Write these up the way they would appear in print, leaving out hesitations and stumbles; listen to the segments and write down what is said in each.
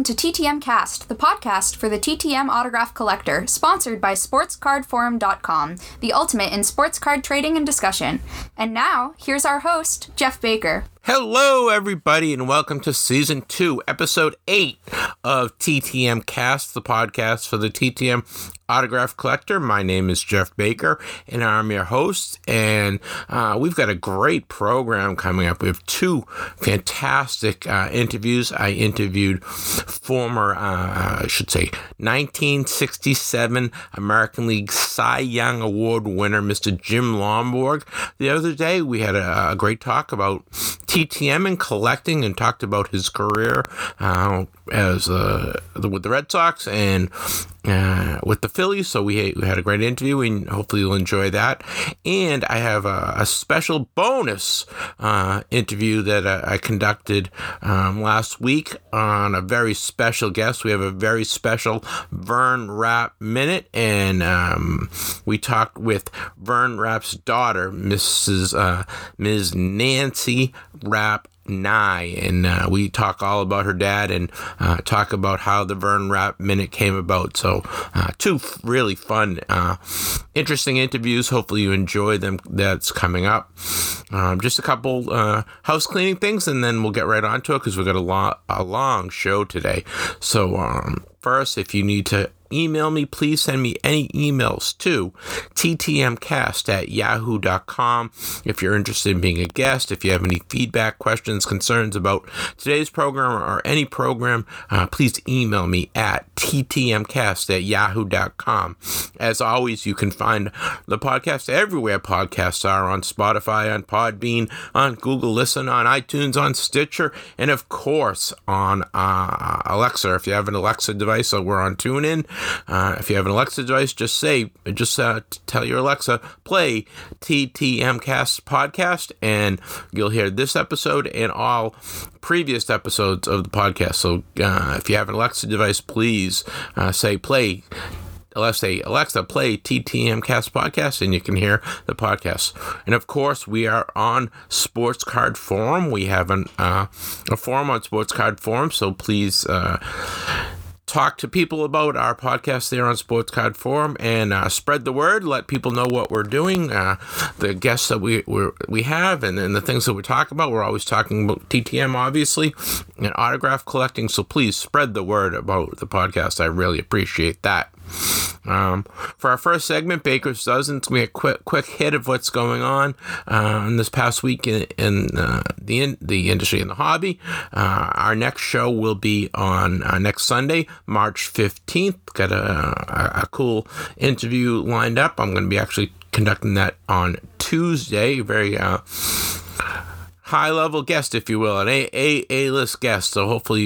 Welcome to TTM Cast, the podcast for the TTM autograph collector, sponsored by SportsCardForum.com, the ultimate in sports card trading and discussion. And now, here's our host, Jeff Baker. Hello, everybody, and welcome to Season 2, Episode 8 of TTM Cast, the podcast for the TTM Autograph Collector. My name is Jeff Baker, and I'm your host, and we've got a great program coming up. We have two fantastic interviews. I interviewed former, 1967 American League Cy Young Award winner, Mr. Jim Lonborg. The other day, we had a great talk about TTM and collecting, and talked about his career with the Red Sox and with the Phillies. So we had a great interview, and hopefully you'll enjoy that. And I have a special bonus interview that I conducted last week on a very special guest. We have a very special Vern Rapp Minute, and we talked with Vern Rapp's daughter, Ms. Nancy Rapp Nye, and we talk all about her dad and talk about how the Vern Rapp Minute came about. So two really fun, interesting interviews. Hopefully you enjoy them. That's coming up. Just a couple house cleaning things, and then we'll get right on to it because we've got a long show today. So first, if you need to email me, please send me any emails to ttmcast@yahoo.com. If you're interested in being a guest, if you have any feedback, questions, concerns about today's program or any program, please email me at ttmcast@yahoo.com. As always, you can find the podcast everywhere podcasts are, on Spotify, on Podbean, on Google Listen, on iTunes, on Stitcher, and of course on Alexa. If you have an Alexa device, so we're on TuneIn. If you have an Alexa device, just tell your Alexa, play TTM Cast podcast, and you'll hear this episode and all previous episodes of the podcast. So if you have an Alexa device, please say play. Let's say, Alexa, play TTM Cast podcast, and you can hear the podcast. And of course, we are on Sports Card Forum. We have a forum on Sports Card Forum, so please talk to people about our podcast there on Sports Card Forum, and spread the word. Let people know what we're doing, the guests that we have, and the things that we talk about. We're always talking about TTM, obviously, and autograph collecting. So please spread the word about the podcast. I really appreciate that. For our first segment, Baker's Dozen, it's going to be a quick hit of what's going on in this past week in the industry and the hobby. Our next show will be on next Sunday, March 15th. Got a cool interview lined up. I'm going to be actually conducting that on Tuesday. Very high-level guest, if you will, an A-list guest. So hopefully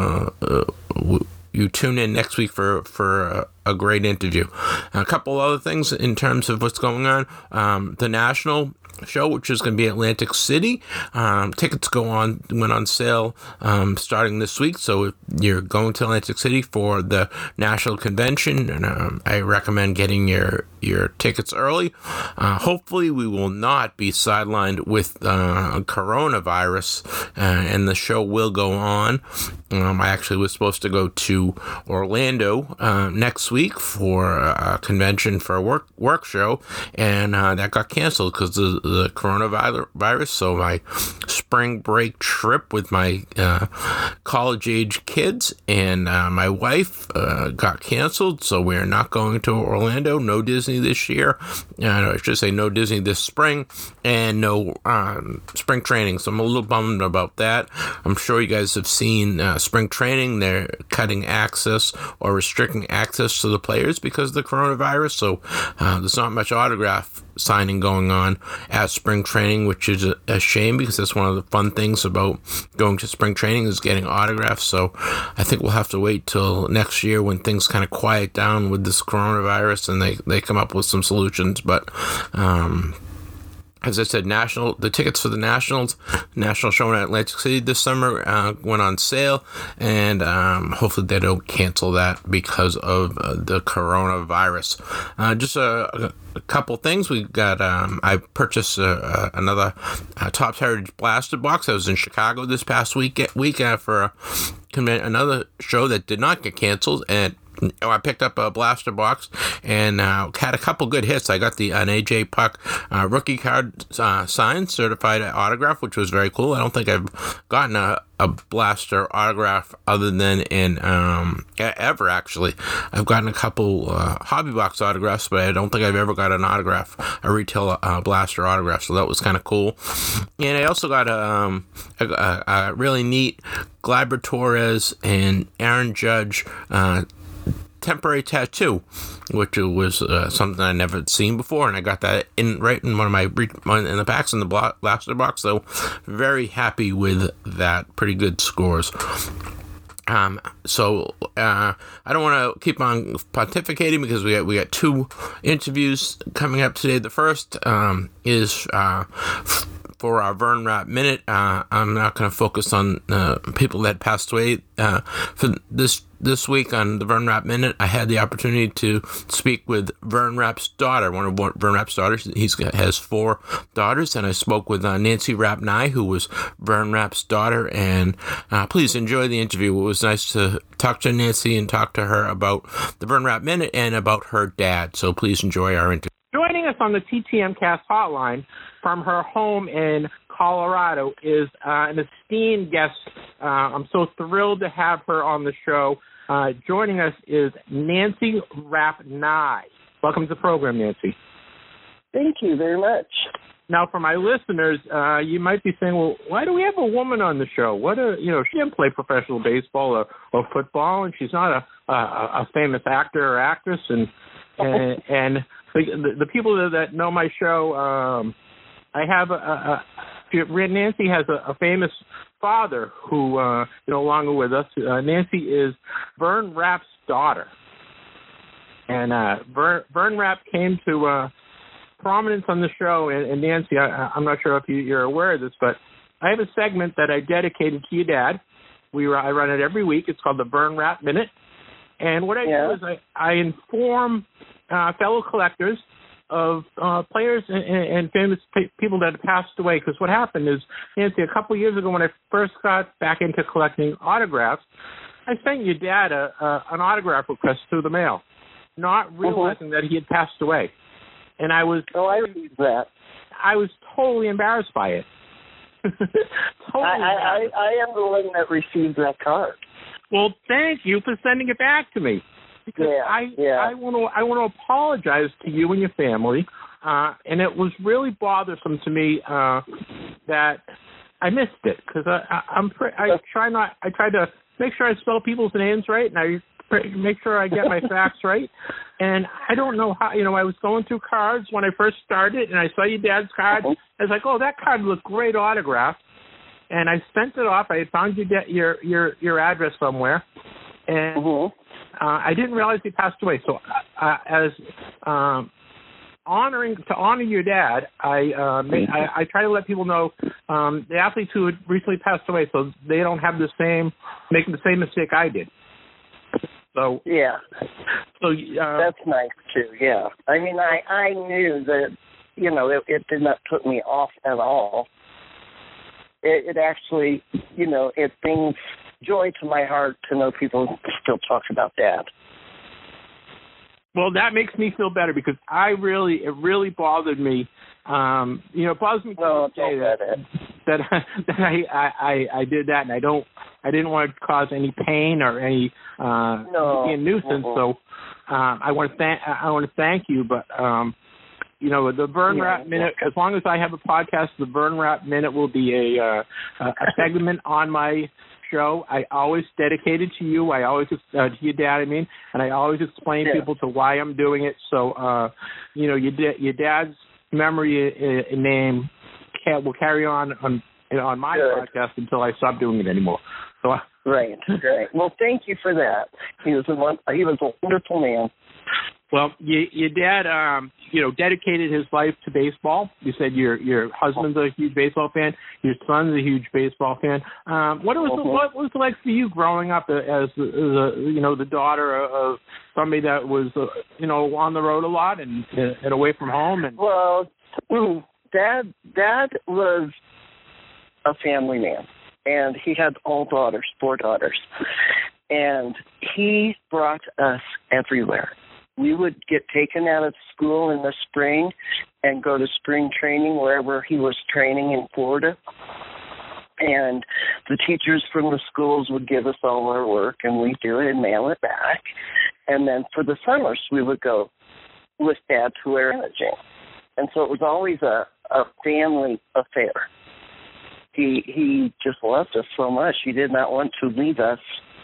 you tune in next week for a great interview. A couple other things in terms of what's going on. The National show, which is going to be Atlantic City. Tickets went on sale starting this week. So if you're going to Atlantic City for the National Convention, and I recommend getting your tickets early. Hopefully we will not be sidelined with coronavirus, and the show will go on. I actually was supposed to go to Orlando next week for a convention for a work show, and that got canceled because of the coronavirus. So my spring break trip with my college-age kids and my wife got canceled, so we're not going to Orlando. No Disney this year. I should say no Disney this spring, and no spring training. So I'm a little bummed about that. I'm sure you guys have seen spring training. They're cutting access or restricting access to the players because of the coronavirus. So there's not much autograph signing going on at spring training, which is a shame, because that's one of the fun things about going to spring training is getting autographs. So I think we'll have to wait till next year when things kind of quiet down with this coronavirus and they come up with some solutions. But as I said, the tickets for the National show in Atlantic City this summer went on sale, and hopefully they don't cancel that because of the coronavirus. Just a couple things. We got. I purchased another Topps Heritage Blaster box. I was in Chicago this past week for another show that did not get canceled, and I picked up a blaster box and had a couple good hits. I got an AJ Puck rookie card signed, certified autograph, which was very cool. I don't think I've gotten a blaster autograph other than in ever, actually. I've gotten a couple hobby box autographs, but I don't think I've ever got a retail blaster autograph, so that was kind of cool. And I also got a really neat Gleyber Torres and Aaron Judge temporary tattoo, which was something I never seen before, and I got that right in one of my in the packs in the blaster box. So very happy with that. Pretty good scores. So I don't want to keep on pontificating because we got two interviews coming up today. The first is for our Vern Rapp Minute. I'm not going to focus on people that passed away. For this week on the Vern Rapp Minute, I had the opportunity to speak with Vern Rapp's daughter, one of Vern Rapp's daughters. He has 4 daughters, and I spoke with Nancy Rapp-Nye, who was Vern Rapp's daughter, and please enjoy the interview. It was nice to talk to Nancy and talk to her about the Vern Rapp Minute and about her dad, so please enjoy our interview. Joining us on the TTM Cast hotline from her home in Colorado is an esteemed guest. I'm so thrilled to have her on the show. Joining us is Nancy Rapp-Nye. Welcome to the program, Nancy. Thank you very much. Now, for my listeners, you might be saying, well, why do we have a woman on the show? She didn't play professional baseball or football, and she's not a famous actor or actress, and the people that know my show, I have Nancy has a famous father who no longer with us. Nancy is Vern Rapp's daughter, and Vern Rapp came to prominence on the show. And Nancy, I'm not sure if you're aware of this, but I have a segment that I dedicated to your dad. I run it every week. It's called the Vern Rapp Minute, and what I do is I inform fellow collectors of players and famous people that have passed away. Because what happened is, Nancy, a couple of years ago when I first got back into collecting autographs, I sent your dad an autograph request through the mail, not realizing that he had passed away. And I received that. I was totally embarrassed by it. I am the one that received that card. Well, thank you for sending it back to me. Because I want to apologize to you and your family, and it was really bothersome to me that I missed it because I try to make sure I spell people's names right, and I make sure I get my facts right. And I don't know how. I was going through cards when I first started, and I saw your dad's card. I was like, oh, that card looked great autograph, and I sent it off. I found your address somewhere, and. I didn't realize he passed away. So, as honor your dad, I try to let people know the athletes who had recently passed away, so they don't have make the same mistake I did. So that's nice too. Yeah, I mean, I knew that it did not put me off at all. It actually, it brings joy to my heart to know people still talk about Dad. Well, that makes me feel better because it really bothered me. It bothers me to say that I did that, and I didn't want to cause any pain or any be a nuisance. So I want to thank you, but. The Vern Rapp Minute, as long as I have a podcast, the Vern Rapp Minute will be a segment on my show. I always dedicate it to you. I always, to your dad, and I always explain people to why I'm doing it. So, your dad's memory and name will carry on my podcast until I stop doing it anymore. So, Right. Well, thank you for that. He was a wonderful man. Well, your dad, dedicated his life to baseball. You said your husband's a huge baseball fan. Your son's a huge baseball fan. What was it like for you growing up as the daughter of somebody that was on the road a lot and away from home? And well, Dad was a family man, and he had all daughters, 4 daughters, and he brought us everywhere. We would get taken out of school in the spring and go to spring training wherever he was training in Florida. And the teachers from the schools would give us all our work, and we'd do it and mail it back. And then for the summers, we would go with Dad to Arizona. And so it was always a family affair. He just loved us so much. He did not want to leave us,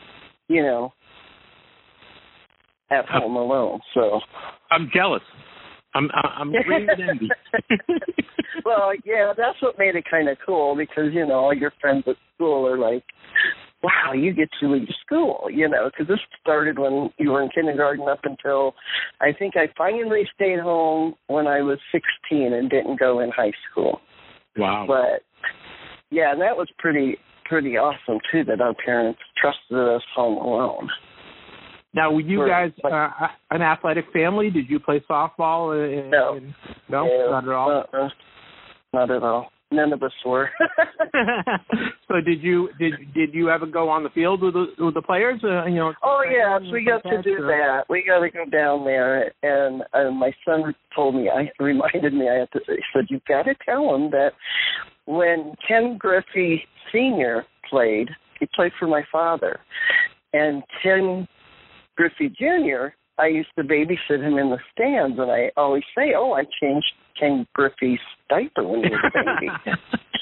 at home alone. So I'm jealous. I'm green with envy. Well, yeah, that's what made it kind of cool because, all your friends at school are like, wow, you get to leave school, because this started when you were in kindergarten up until I think I finally stayed home when I was 16 and didn't go in high school. Wow. But, yeah, that was pretty awesome, too, that our parents trusted us home alone. Now, were you guys an athletic family? Did you play softball? No. No, not at all? Not at all. None of us were. So did you ever go on the field with the players? Oh, yes, we got to do that. We got to go down there. And my son reminded me, he said, you've got to tell him that when Ken Griffey Sr. played, he played for my father. And Ken Griffey Jr., I used to babysit him in the stands, and I always say, I changed Ken Griffey's diaper when he was a baby.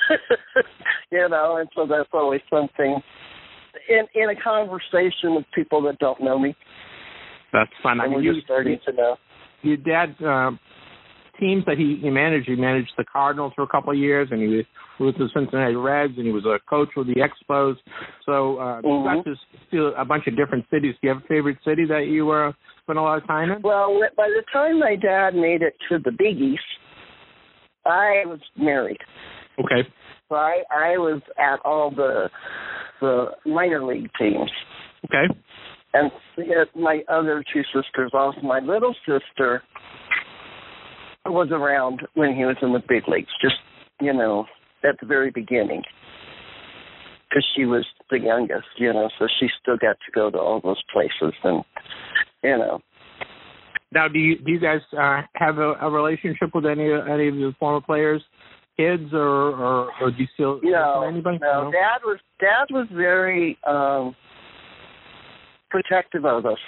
And so that's always something in a conversation with people that don't know me. That's fun. And we're just starting to know. Your dad's teams that he managed the Cardinals for a couple of years, and he was with the Cincinnati Reds, and he was a coach with the Expos. So you got to see a bunch of different cities. Do you have a favorite city that you spent a lot of time in? Well, by the time my dad made it to the Big East, I was married. Okay. So I was at all the minor league teams. Okay. And my other 2 sisters, also my little sister was around when he was in the big leagues, just, at the very beginning, because she was the youngest, so she still got to go to all those places, and, Now, do you guys have a relationship with any of the former players' kids, or do you still anybody? No. Dad was very protective of us.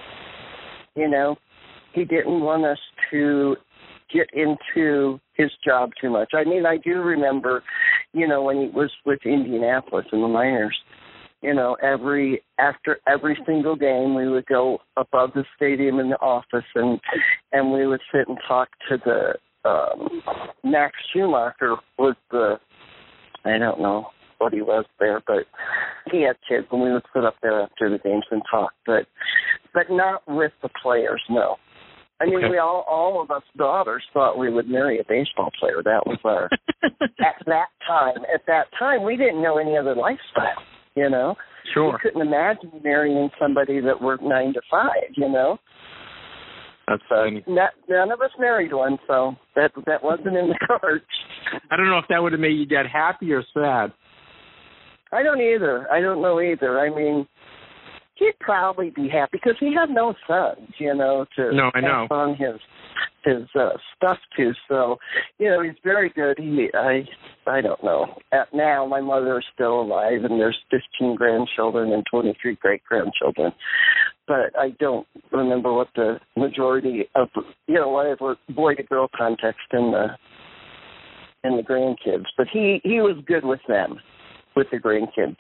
He didn't want us to get into his job too much. I mean, I do remember, when he was with Indianapolis in the minors, after every single game, we would go above the stadium in the office and we would sit and talk to the Max Schumacher was I don't know what he was there, but he had kids, and we would sit up there after the games and talk, but not with the players, no. I mean, we all of us daughters thought we would marry a baseball player. That was our at that time, we didn't know any other lifestyle, Sure. We couldn't imagine marrying somebody that worked 9 to 5, That's funny. None of us married one, so that wasn't in the cards. I don't know if that would have made you dad happy or sad. I don't know either. I mean, he'd probably be happy because he had no sons, to pass on his stuff to. So, he's very good. I don't know. Now my mother is still alive, and there's 15 grandchildren and 23 great-grandchildren. But I don't remember what the majority of, whatever boy-to-girl context in the grandkids. But he was good with them, with the grandkids,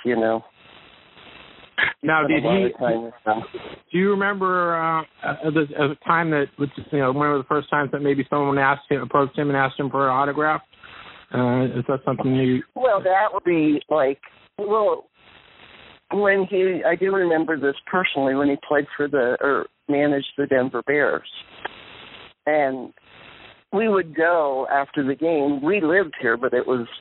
Now, do you remember the time that, one of the first times that maybe someone approached him and asked him for an autograph? Is that something you... Well, that would be when I do remember this personally, when he played for managed the Denver Bears. And we would go after the game. We lived here, but it was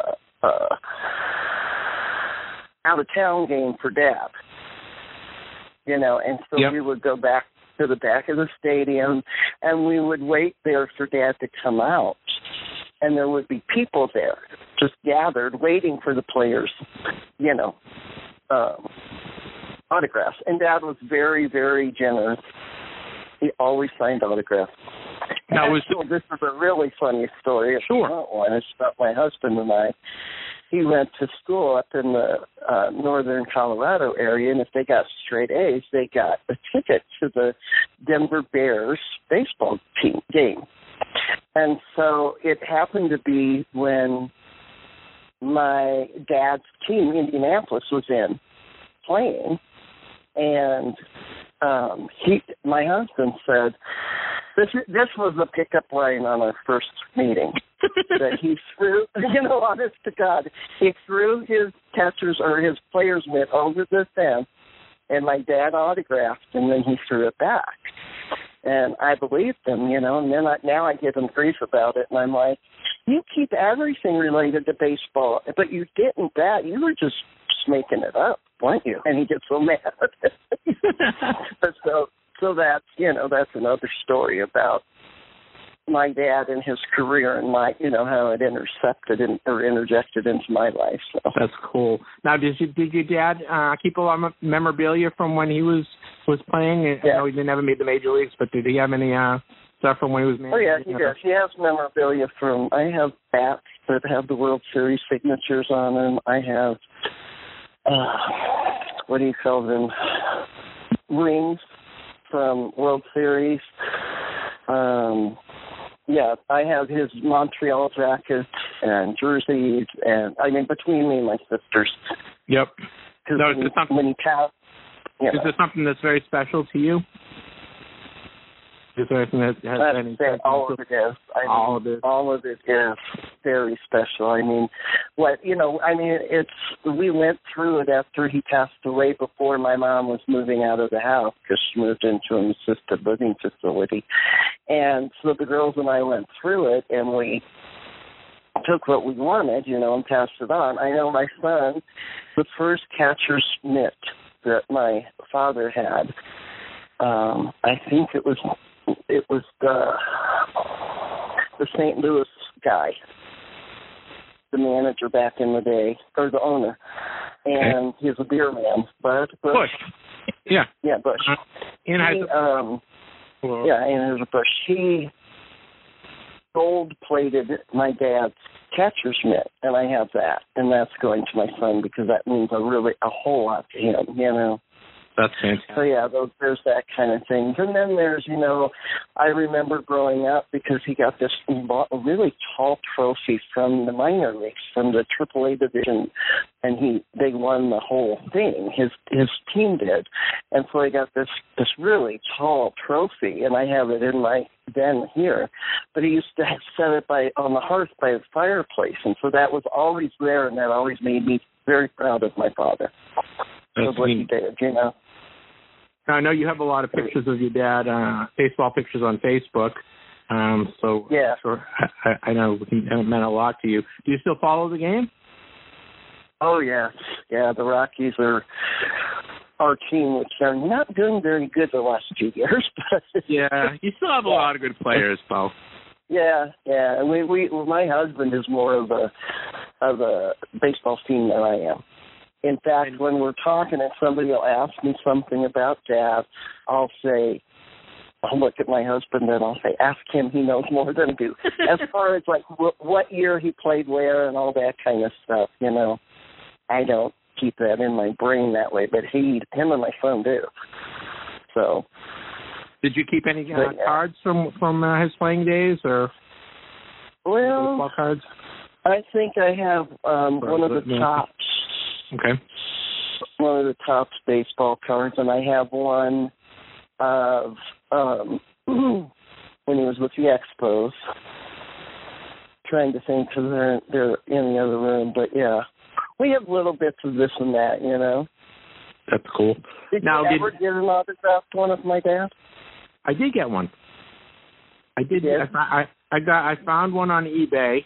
out-of-town game for Dad. You know, and so we would go back to the back of the stadium, and we would wait there for Dad to come out. And there would be people there just gathered waiting for the players, you know, autographs. And Dad was very, very generous. He always signed autographs. Now, this is a really funny story. Sure. It's about my husband and I. He went to school up in the northern Colorado area, and if they got straight A's, they got a ticket to the Denver Bears baseball team game. And so it happened to be when my dad's team, Indianapolis, was in playing, and my husband said, this was the pickup line on our first meeting, that he threw, you know, honest to God, he threw his catcher's or his player's mitt over the fence, and my dad autographed, and then he threw it back. And I believed him, you know, and then now I give him grief about it, and I'm like, you keep everything related to baseball, but you didn't that. You were just making it up, weren't you? And he gets so mad. So that's, you know, that's another story about my dad and his career and my, you know, how it interjected into my life. So. That's cool. Now, did your dad keep a lot of memorabilia from when he was playing? Yeah. I know he never made the major leagues, but did he have any stuff from when he was managing? Oh, yeah, he does. He has memorabilia from, I have bats that have the World Series signatures on them. I have, what do you call them, rings from World Series. Yeah, I have his Montreal jackets and jerseys, and I mean, between me and my sisters. Yep. No, is there something that's very special to you? Is there anything that has any? All of it is. All of it is very special. I mean, we went through it after he passed away before my mom was moving out of the house because she moved into an assisted living facility. And so the girls and I went through it, and we took what we wanted, you know, and passed it on. I know my son, the first catcher's mitt that my father had, I think it was the St. Louis guy, the manager back in the day, or the owner, and he's a beer man, Bush. Yeah. Yeah, Bush. Bush. He gold-plated my dad's catcher's mitt, and I have that, and that's going to my son because that means a whole lot to him, you know. That's fantastic. So, yeah, there's that kind of thing. And then there's, you know, I remember growing up because he got this really tall trophy from the minor leagues, from the AAA division, and they won the whole thing. His team did. And so I got this really tall trophy, and I have it in my den here. But he used to set it on the hearth by his fireplace, and so that was always there, and that always made me very proud of my father. That's what he did, you know. Now, I know you have a lot of pictures of your dad, baseball pictures on Facebook. So yeah. Sure, I know it meant a lot to you. Do you still follow the game? Oh, yes. Yeah, the Rockies are our team, which are not doing very good the last 2 years. But yeah, you still have a lot of good players, Bo. Yeah. And my husband is more of a baseball team than I am. In fact, when we're talking and somebody will ask me something about Dad, I'll look at my husband and I'll say, ask him, he knows more than I do. As far as like what year he played where and all that kind of stuff, you know, I don't keep that in my brain that way, but him and my son do. So. Did you keep any cards from his playing days or baseball cards? I think I have one of the Topps. Okay. One of the Topps baseball cards, and I have one of when he was with the Expos. Trying to think because they're in the other room, but yeah, we have little bits of this and that, you know. That's cool. Did you ever get an autographed one of my dad? I did get one. I did. Yes. I found one on eBay,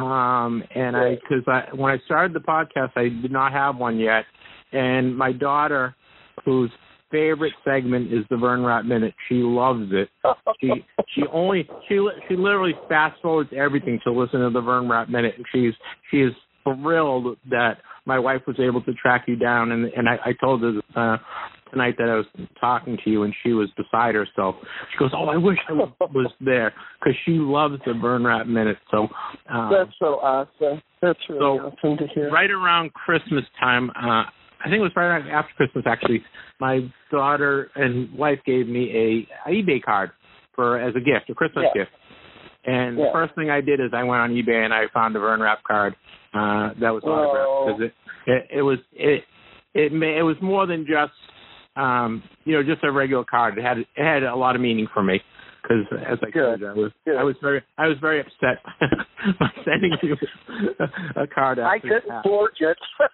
and when I started the podcast, I did not have one yet, and my daughter, whose favorite segment is the Vern Rapp Minute, she loves it. She literally fast forwards everything to listen to the Vern Rapp Minute, and she is thrilled that my wife was able to track you down, and I told her tonight that I was talking to you, and she was beside herself. She goes, "Oh, I wish I was there," because she loves the Vern Rapp Minute. So that's so awesome. That's really awesome to hear. Right around Christmas time, I think it was right after Christmas, actually, my daughter and wife gave me a eBay card as a gift, a Christmas gift. And the first thing I did is I went on eBay and I found a Vern Rapp card that was autographed, because it was more than just just a regular card. It had a lot of meaning for me, because as I said, I was very upset by sending you a card. I couldn't forge it.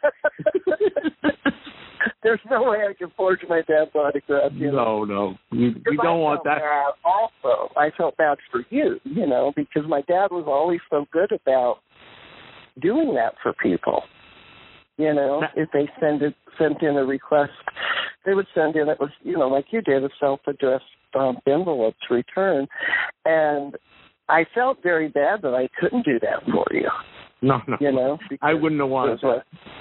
There's no way I can forge my dad's autograph. No, we don't want that. Also, I felt bad for you, because my dad was always so good about doing that for people. If they sent in a request, they would send in, it was, like you did, a self-addressed envelope to return. And I felt very bad that I couldn't do that for you. No. I wouldn't have wanted that.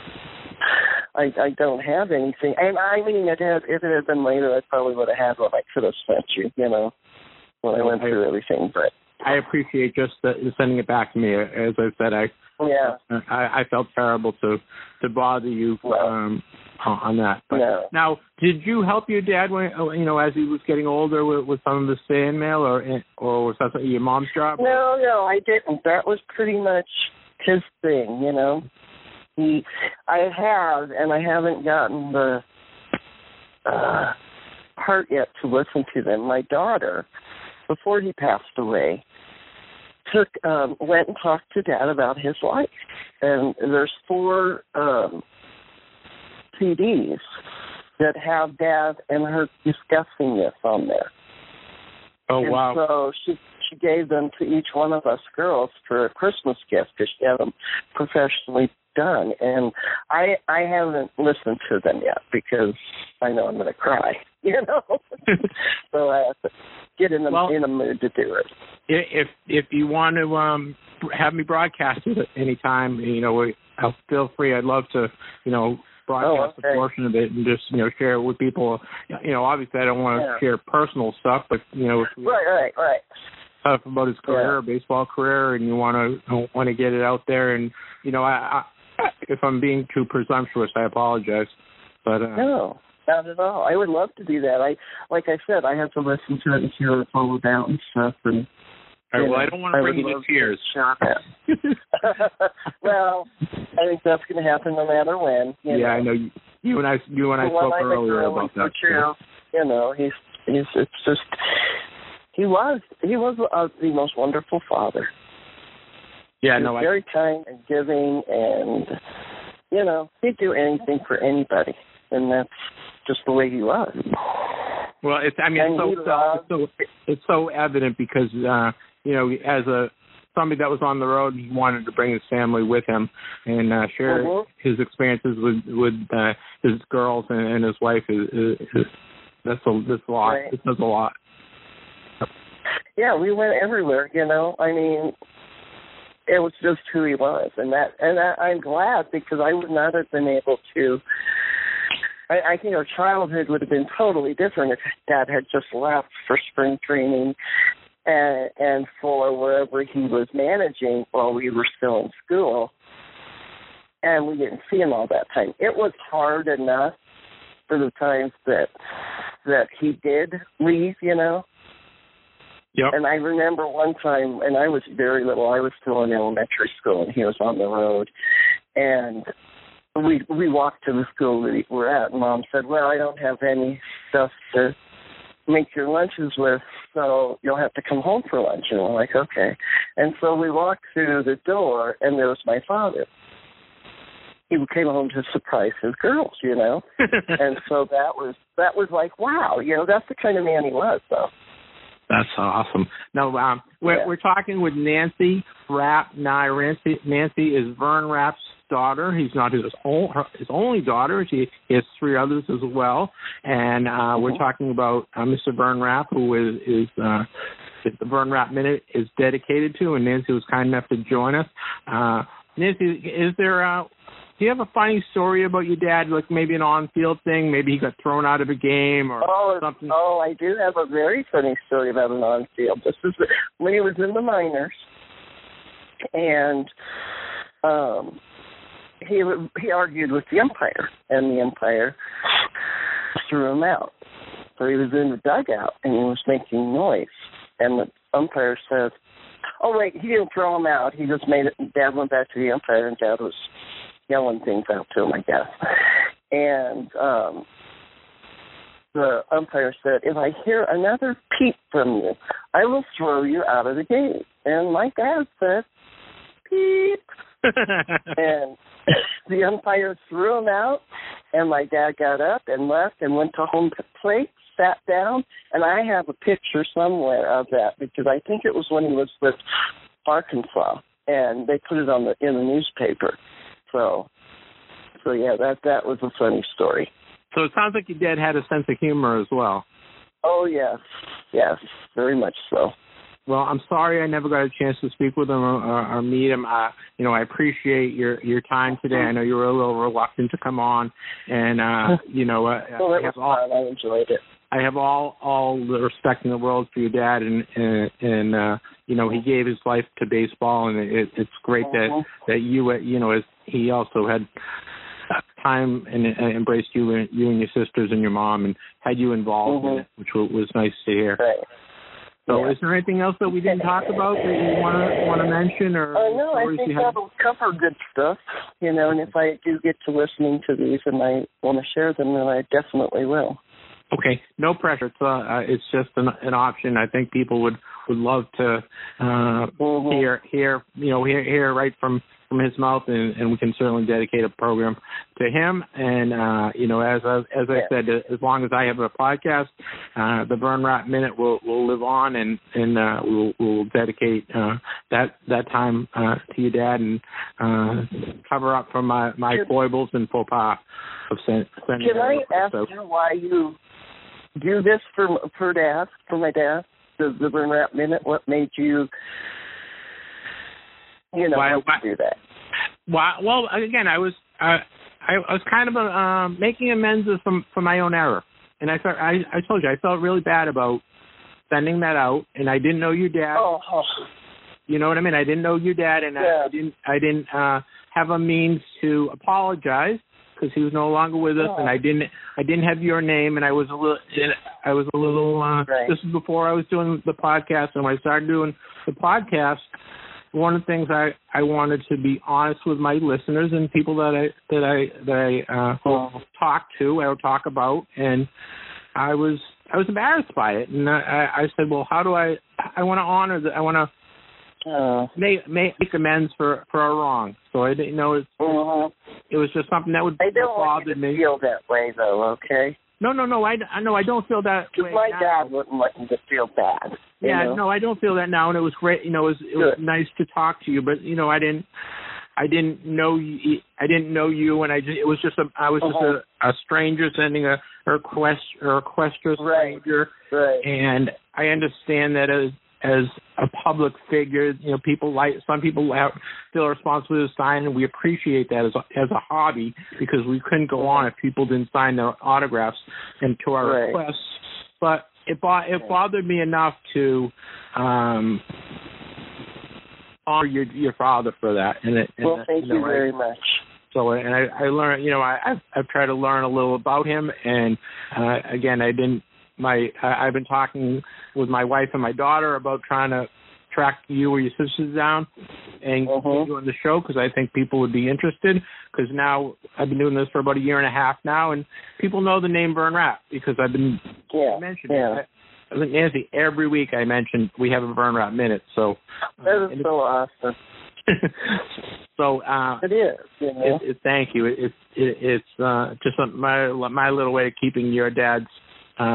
I don't have anything. And I mean, if it had been later, I probably would have had what I could have sent you, when I went through everything. But I appreciate just sending it back to me. As I said, I felt terrible to bother you on that. But now, did you help your dad when as he was getting older with some of the fan mail, or was that your mom's job? No, I didn't. That was pretty much his thing. I haven't gotten the heart yet to listen to them. My daughter, before he passed away, went and talked to Dad about his life, and there's 4 CDs that have Dad and her discussing this on there. Oh, wow! And so she gave them to each one of us girls for a Christmas gift, because she had them professionally done, and I haven't listened to them yet because I know I'm going to cry, so I have to get in a mood to do it. If you want to have me broadcast it at any time, feel free. I'd love to, broadcast a portion of it and just, share it with people. Obviously I don't want to share personal stuff, but right. Stuff about his career, baseball career, and you want to get it out there. And if I'm being too presumptuous, I apologize. But no, not at all. I would love to do that. Like I said, I have to listen to it and hear it all about and stuff. And I don't want to bring you to tears. Well, I think that's going to happen no matter when. I know you and I spoke earlier about that. It's just. He was the most wonderful father. Yeah, he was very kind and giving, and he'd do anything for anybody, and that's just the way he was. Well, it's so evident because as somebody that was on the road, he wanted to bring his family with him and share his experiences with his girls and his wife. That's a lot. Right. It does a lot. Yeah, we went everywhere, I mean, it was just who he was, and I'm glad, because I would not have been able to. I think our childhood would have been totally different if Dad had just left for spring training and for wherever he was managing while we were still in school, and we didn't see him all that time. It was hard enough for the times that he did leave, Yep. And I remember one time, and I was very little, I was still in elementary school, and he was on the road, and we walked to the school that we were at, and Mom said, well, I don't have any stuff to make your lunches with, so you'll have to come home for lunch. And we're like, okay. And so we walked through the door, and there was my father. He came home to surprise his girls, And so that was like, wow, that's the kind of man he was, though. That's awesome. Now, we're talking with Nancy Rapp. Now, Nancy is Vern Rapp's daughter. He's not his only daughter. He has 3 others as well. And we're talking about Mr. Vern Rapp, who is the Vern Rapp Minute is dedicated to, and Nancy was kind enough to join us. Nancy, do you have a funny story about your dad, like maybe an on-field thing? Maybe he got thrown out of a game or something? Oh, I do have a very funny story about an on-field. This is when he was in the minors, and he argued with the umpire, and the umpire threw him out. So he was in the dugout, and he was making noise, and the umpire said, "Oh, wait, he didn't throw him out. He just made it." Dad went back to the umpire, and Dad was yelling things out to him, I guess. And the umpire said, "If I hear another peep from you, I will throw you out of the game." And my dad said, "Peep." And the umpire threw him out, and my dad got up and left and went to home plate, sat down, and I have a picture somewhere of that because I think it was when he was with Arkansas, and they put it in the newspaper. So yeah, that was a funny story. So it sounds like your dad had a sense of humor as well. Oh, yes, very much so. Well, I'm sorry I never got a chance to speak with him or meet him. I appreciate your time today. I know you were a little reluctant to come on, and well, it was fun. I enjoyed it. I have all the respect in the world for your dad, and he gave his life to baseball, and it's great that you as he also had time and embraced you and your sisters and your mom and had you involved in it, which was nice to hear. Right. So, is there anything else that we didn't talk about that you want to mention, or no? I think that'll cover good stuff. And if I do get to listening to these and I want to share them, then I definitely will. Okay, no pressure. It's just an option. I think people would love to hear right from his mouth, and we can certainly dedicate a program to him. And as I said, as long as I have a podcast, the Vern Rapp Minute will live on, and we'll dedicate that time to your dad and cover up from my foibles and faux pas of sending. Can I ask you why you do this for my dad? The Vern Rapp Minute. What made you? Why do that? Well, again, I was kind of making amends for my own error, and I told you I felt really bad about sending that out, and I didn't know your dad. Oh. You know what I mean? I didn't know your dad, and I didn't have a means to apologize because he was no longer with us, and I didn't have your name, and I was a little. Right. This is before I was doing the podcast, and when I started doing the podcast, one of the things I wanted to be honest with my listeners and people that I talk to, I would talk about, and I was embarrassed by it, and I said, well, how do I want to honor that? I want to make amends for a wrong. So I didn't know it was just something that would bother me. I don't feel that way though. Okay. No. I don't feel that way. My dad wouldn't let me feel bad. No, I don't feel that now, and it was great. It was nice to talk to you, but I didn't know you, and it was just a stranger sending a request or a request to a stranger, right. And I understand that as a public figure, some people feel responsible to sign, and we appreciate that as a hobby because we couldn't go on if people didn't sign their autographs and to our requests. But it bothered me enough to honor your father for that. Thank you very much. So, and I learned, I've tried to learn a little about him, and again, I've been talking with my wife and my daughter about trying to track you or your sisters down and doing the show because I think people would be interested because now I've been doing this for about a year and a half now, and people know the name Vern Rapp because I've been mentioning it. I think, Nancy, every week I mentioned we have a Vern Rapp Minute. So that is so awesome. So it is. Thank you. It's just my little way of keeping your dad's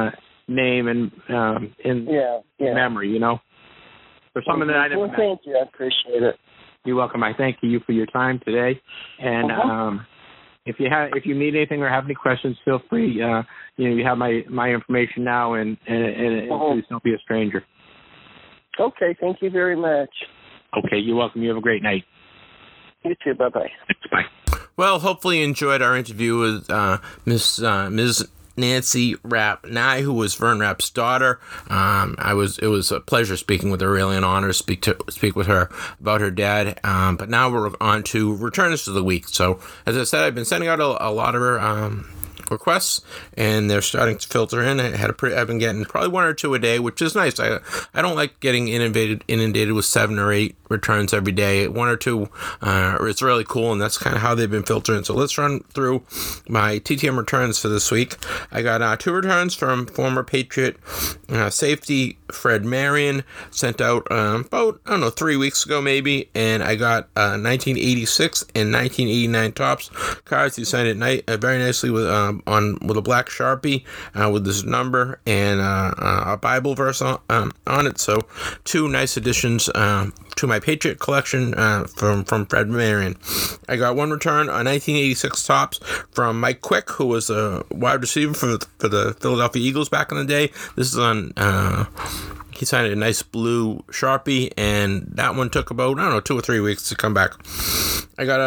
name and in memory, you know. For someone that I never met. Thank you. I appreciate it. You're welcome. I thank you for your time today. And if you need anything or have any questions, feel free. You have my information now, and please don't be a stranger. Okay. Thank you very much. Okay. You're welcome. You have a great night. You too. Bye-bye. Bye. Well, hopefully you enjoyed our interview with Ms. Nancy Rapp Nye, who was Vern Rapp's daughter. It was a pleasure speaking with her, really an honor to speak with her about her dad. But now we're on to returns of the week. So, as I said, I've been sending out a lot of her requests, and they're starting to filter in. I've been getting probably 1 or 2 a day, which is nice. I don't like getting inundated with 7 or 8 returns every day. 1 or 2, it's really cool, and that's kind of how they've been filtering. So let's run through my TTM returns for this week. I got 2 returns from former Patriot safety Fred Marion, sent out about 3 weeks ago maybe, and I got 1986 and 1989 Topps cards. He signed it very nicely with a black Sharpie with this number and a Bible verse on it. So 2 nice additions to my Patriot collection from Fred Marion. I got 1 return on 1986 Topps from Mike Quick, who was a wide receiver for the Philadelphia Eagles back in the day. This is on he signed a nice blue Sharpie, and that one took about 2 or 3 weeks to come back. I got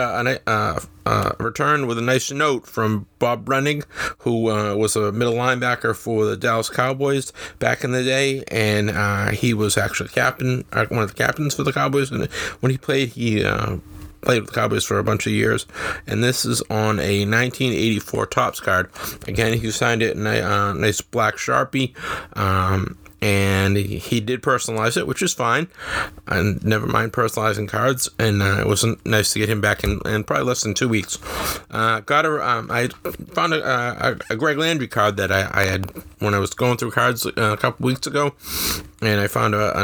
a return with a nice note from Bob Brenning, who was a middle linebacker for the Dallas Cowboys back in the day, and he was actually one of the captains for the Cowboys. And when he played, he played with the Cowboys for a bunch of years, and this is on a 1984 Topps card. Again, he signed it in a nice black Sharpie. And he did personalize it, which is fine. I never mind personalizing cards, and it was nice to get him back in probably less than 2 weeks. I found a Greg Landry card that I had when I was going through cards a couple weeks ago, and I found a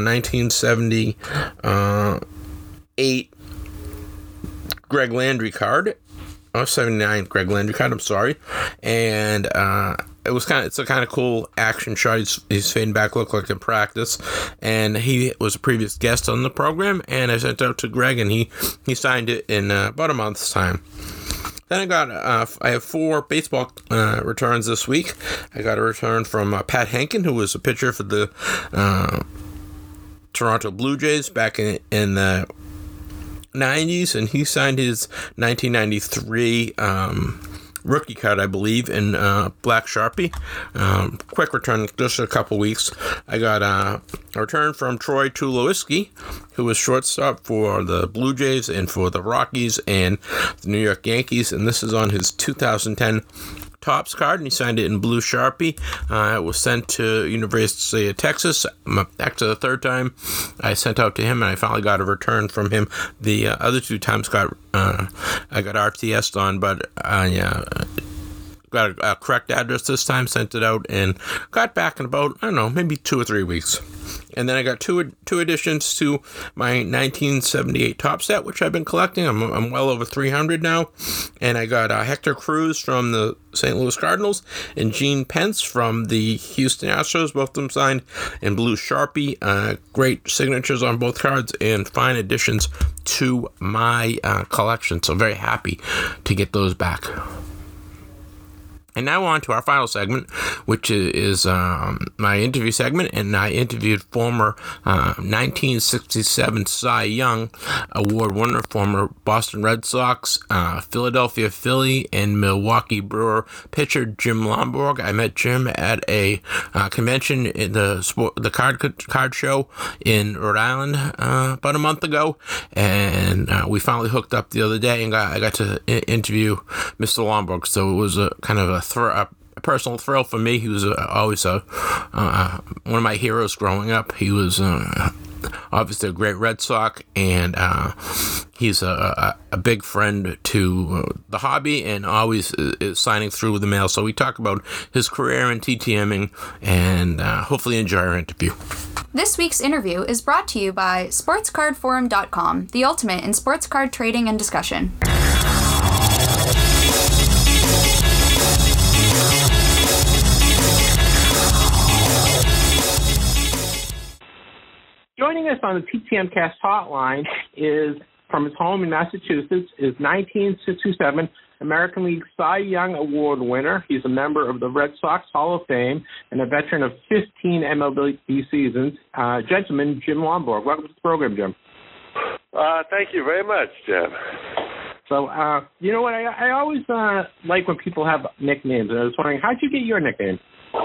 1978 Greg Landry card. 79 Greg Landry card, I'm sorry. And it's a kind of cool action shot. He's fading back, look like in practice. And he was a previous guest on the program, and I sent it out to Greg, and he signed it in about a month's time. Then I have 4 baseball returns this week. I got a return from Pat Henkin, who was a pitcher for the Toronto Blue Jays back in the 90s, and he signed his 1993 rookie card, I believe, in black Sharpie. Quick return, just a couple weeks. I got a return from Troy Tulowitzki, who was shortstop for the Blue Jays and for the Rockies and the New York Yankees, and this is on his 2010 Topps card, and he signed it in blue Sharpie. It was sent to University of Texas. After the 3rd time I sent out to him, and I finally got a return from him. The other 2 times I got RTS'd on, but got a correct address this time, sent it out, and got back in about, maybe 2 or 3 weeks. And then I got two additions to my 1978 Topps set, which I've been collecting. I'm well over 300 now. And I got Hector Cruz from the St. Louis Cardinals and Gene Pence from the Houston Astros, both of them signed in blue Sharpie. Great signatures on both cards and fine additions to my collection. So very happy to get those back. And now on to our final segment, which is my interview segment, and I interviewed former 1967 Cy Young Award winner, former Boston Red Sox, Philadelphia Philly, and Milwaukee Brewer pitcher Jim Lonborg. I met Jim at a convention in the card show in Rhode Island about a month ago, and we finally hooked up the other day, and I got to interview Mr. Lonborg. So it was a kind of a personal thrill for me. He was always one of my heroes growing up. He was obviously a great Red Sox, and he's a big friend to the hobby, and always is signing through the mail. So we talk about his career in TTMing, and hopefully enjoy our interview. This week's interview is brought to you by SportsCardForum.com, the ultimate in sports card trading and discussion. joining us on the TTM Cast hotline is, from his home in Massachusetts, is 1967 American League Cy Young Award winner. He's a member of the Red Sox Hall of Fame and a veteran of 15 MLB seasons. Gentleman, Jim Lonborg. Welcome to the program, Jim. Thank you very much, Jim. So, you know what? I always like when people have nicknames. I was wondering, how'd you get your nickname?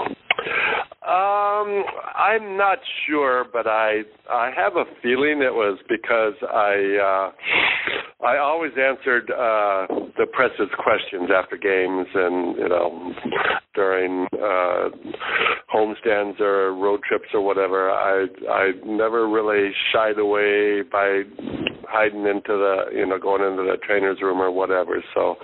I'm not sure, but I have a feeling it was because I always answered the press's questions after games, and during homestands or road trips or whatever. I never really shied away by hiding into the going into the trainer's room or whatever. So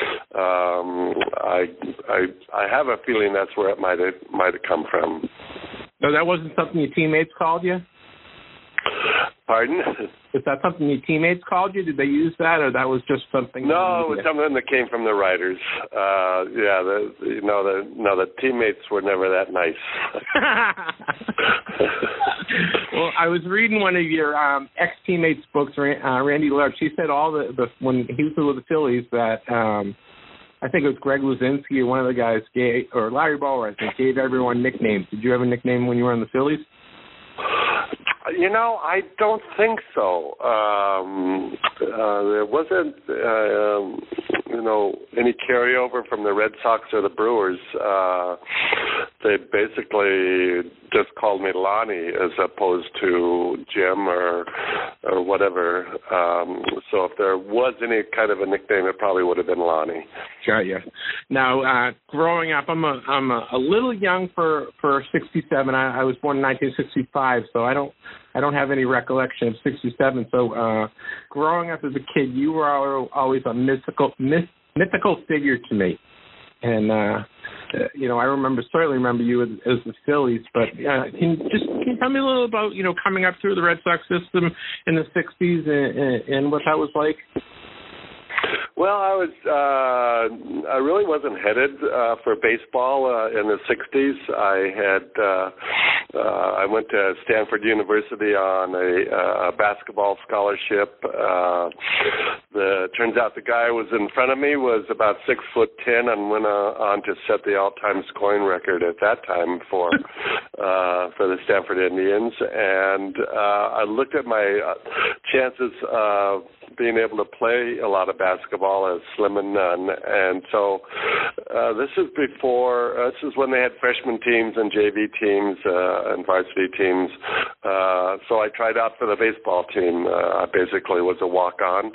I have a feeling that's where it might have come from. So that wasn't something your teammates called you? Pardon? Is that something your teammates called you? Did they use that, or that was just something? No, it was something that came from the writers. The teammates were never that nice. Well, I was reading one of your ex-teammates' books, Randy Lerch. He said when he was with the Phillies that I think it was Greg Luzinski or one of the guys or Larry Bauer, I think, gave everyone nicknames. Did you have a nickname when you were on the Phillies? I don't think so. There wasn't, any carryover from the Red Sox or the Brewers. They basically just called me Lonnie as opposed to Jim or whatever. So if there was any kind of a nickname, it probably would have been Lonnie. Got you. Now, growing up, I'm a little young for 67. I was born in 1965, so I don't have any recollection of 67. So growing up as a kid, you were always a mythical figure to me. And, I certainly remember you as the Phillies. But can you tell me a little about, coming up through the Red Sox system in the 60s and what that was like? Well, I really wasn't headed for baseball in the 60s. I went to Stanford University on a basketball scholarship. Turns out the guy who was in front of me was about 6'10" and went on to set the all-time scoring record at that time for the Stanford Indians. And I looked at my chances of being able to play a lot of basketball as slim and none. And so this is when they had freshman teams and JV teams and varsity teams. So I tried out for the baseball team. I basically was a walk-on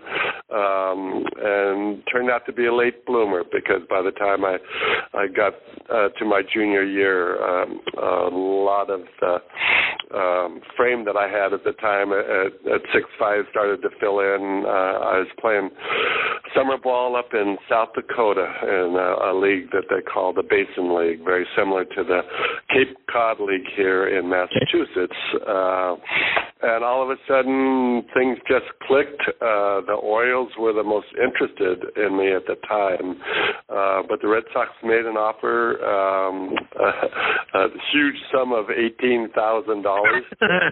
and turned out to be a late bloomer because by the time I got to my junior year, a lot of the frame that I had at the time at 6'5" started to fill in. I was playing summer ball up in South Dakota in a league that they call the Basin League, very similar to the Cape Cod League here in Massachusetts. And all of a sudden, things just clicked. The Orioles were the most interested in me at the time. But the Red Sox made an offer, a huge sum of $18,000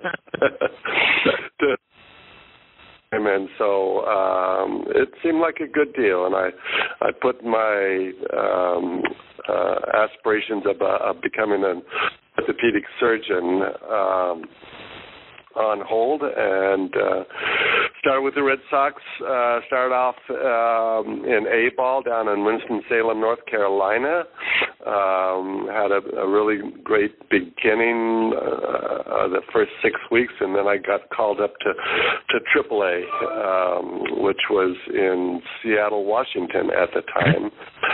and so it seemed like a good deal, and I put my aspirations of becoming an orthopedic surgeon on hold and started with the Red Sox. Started off in A-ball down in Winston-Salem, North Carolina. Had a really great beginning the first 6 weeks, and then I got called up to AAA, which was in Seattle, Washington at the time.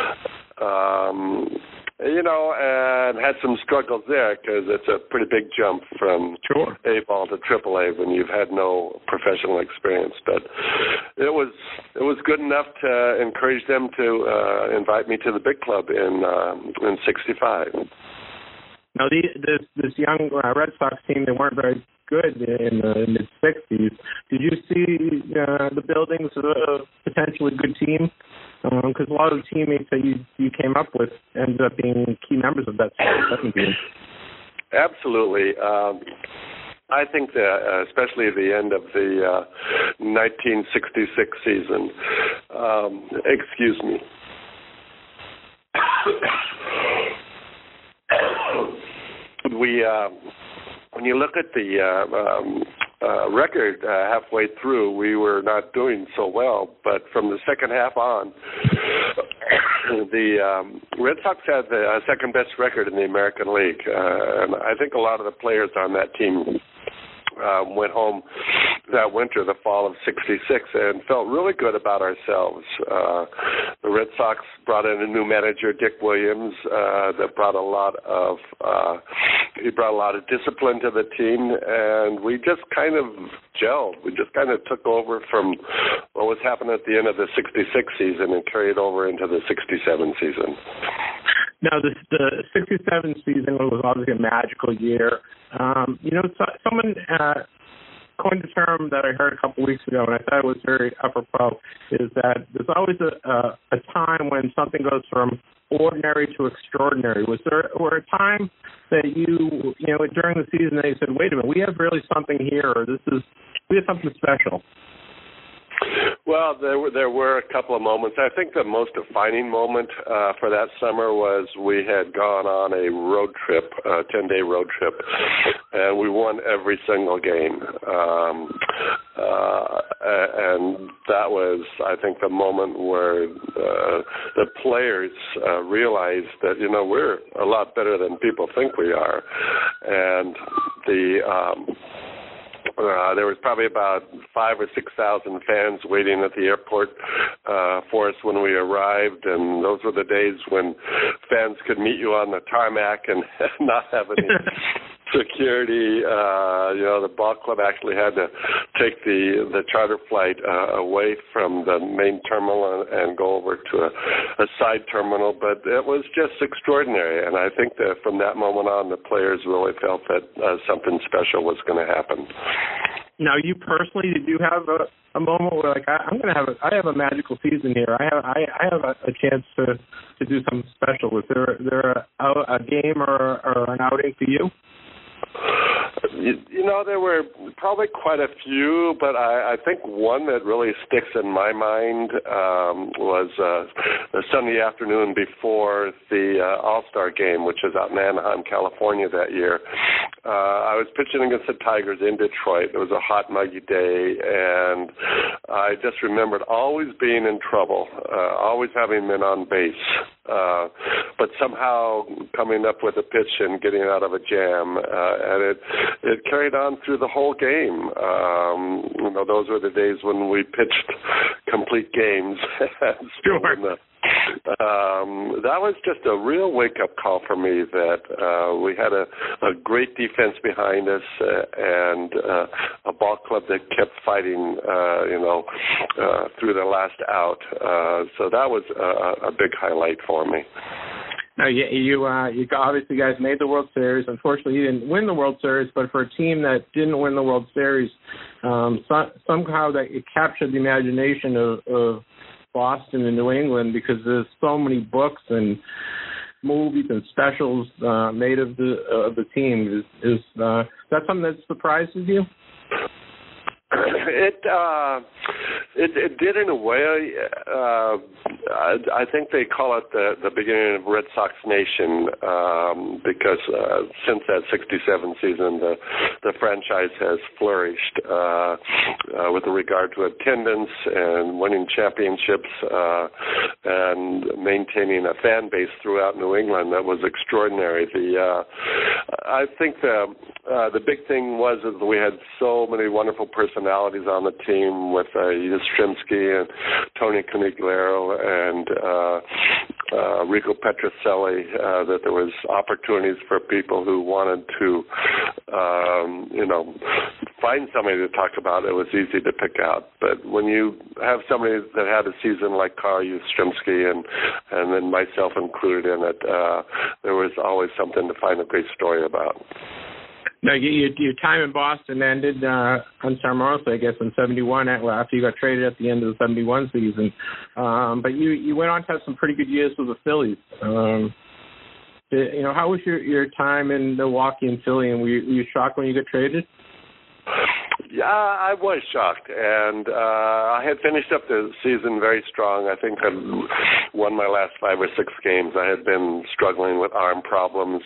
And had some struggles there because it's a pretty big jump from A-ball to AAA when you've had no professional experience. But it was good enough to encourage them to invite me to the big club in '65. Now, this young Red Sox team, they weren't very good in the mid-'60s. Did you see the buildings of a potentially good team? Because a lot of the teammates that you came up with ended up being key members of that second team. Absolutely. I think that, especially at the end of the 1966 season, excuse me. When you look at the record halfway through, we were not doing so well. But from the second half on, the Red Sox had the second best record in the American League. And I think a lot of the players on that team went home that winter, the fall of '66, and felt really good about ourselves. The Red Sox brought in a new manager, Dick Williams, that brought a lot of discipline to the team, and we just kind of gelled. We just kind of took over from what was happening at the end of the '66 season and carried over into the '67 season. Now, the '67 season was obviously a magical year. Someone coined a term that I heard a couple weeks ago, and I thought it was very apropos, is that there's always a time when something goes from ordinary to extraordinary. Was there a time that you during the season that you said, wait a minute, we have really something here, or we have something special? Well, there were a couple of moments. I think the most defining moment for that summer was we had gone on a road trip, a 10-day road trip, and we won every single game. And that was, I think, the moment where the players realized that, we're a lot better than people think we are. And there was probably about 5,000 or 6,000 fans waiting at the airport for us when we arrived, and those were the days when fans could meet you on the tarmac and not have any security. The ball club actually had to take the charter flight away from the main terminal and go over to a side terminal, but it was just extraordinary, and I think that from that moment on, the players really felt that something special was going to happen. Now, you personally, did you have a moment where, like, I have a magical season here. I have a chance to do something special. Was there a game or an outing for you? There were probably quite a few, but I think one that really sticks in my mind was a Sunday afternoon before the All-Star game, which was out in Anaheim, California that year. I was pitching against the Tigers in Detroit. It was a hot, muggy day, and I just remembered always being in trouble, always having men on base, but somehow coming up with a pitch and getting out of a jam, and it carried on through the whole game. Those were the days when we pitched complete games. Sure. That was just a real wake-up call for me that we had a great defense behind us and a ball club that kept fighting, through the last out. So that was a big highlight for me. Now, you obviously guys made the World Series. Unfortunately, you didn't win the World Series, but for a team that didn't win the World Series, somehow that it captured the imagination of Boston and New England, because there's so many books and movies and specials made of the team. Is that something that surprises you? It did in a way. I think they call it the beginning of Red Sox Nation because since that '67 season, the franchise has flourished with regard to attendance and winning championships and maintaining a fan base throughout New England that was extraordinary. I think the big thing was that we had so many wonderful personalities on the team with Yastrzemski and Tony Coniglio and Rico Petrocelli, that there was opportunities for people who wanted to, find somebody to talk about. It was easy to pick out. But when you have somebody that had a season like Carl Yastrzemski and then myself included in it, there was always something to find a great story about. Now, your time in Boston ended unceremoniously, I guess, in '71 after you got traded at the end of the '71 season. But you went on to have some pretty good years with the Phillies. How was your time in Milwaukee and Philly, and were you shocked when you got traded? Yeah, I was shocked, and I had finished up the season very strong. I think I'd won my last 5 or 6 games. I had been struggling with arm problems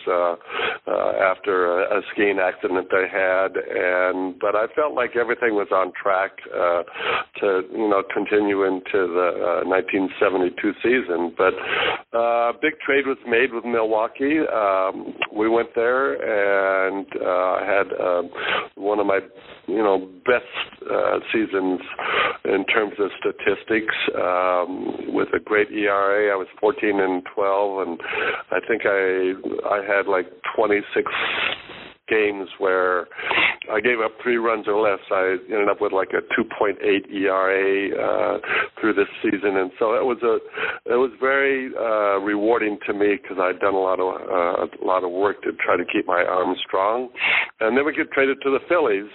after a skiing accident I had, but I felt like everything was on track to continue into the 1972 season. But a big trade was made with Milwaukee. We went there, and I had one of my best seasons in terms of statistics, with a great ERA. I was 14-12, and I think I had like 26 games where I gave up 3 runs or less. I ended up with like a 2.8 ERA through this season, and so it was very rewarding to me because I'd done a lot of work to try to keep my arm strong. And then we get traded to the Phillies,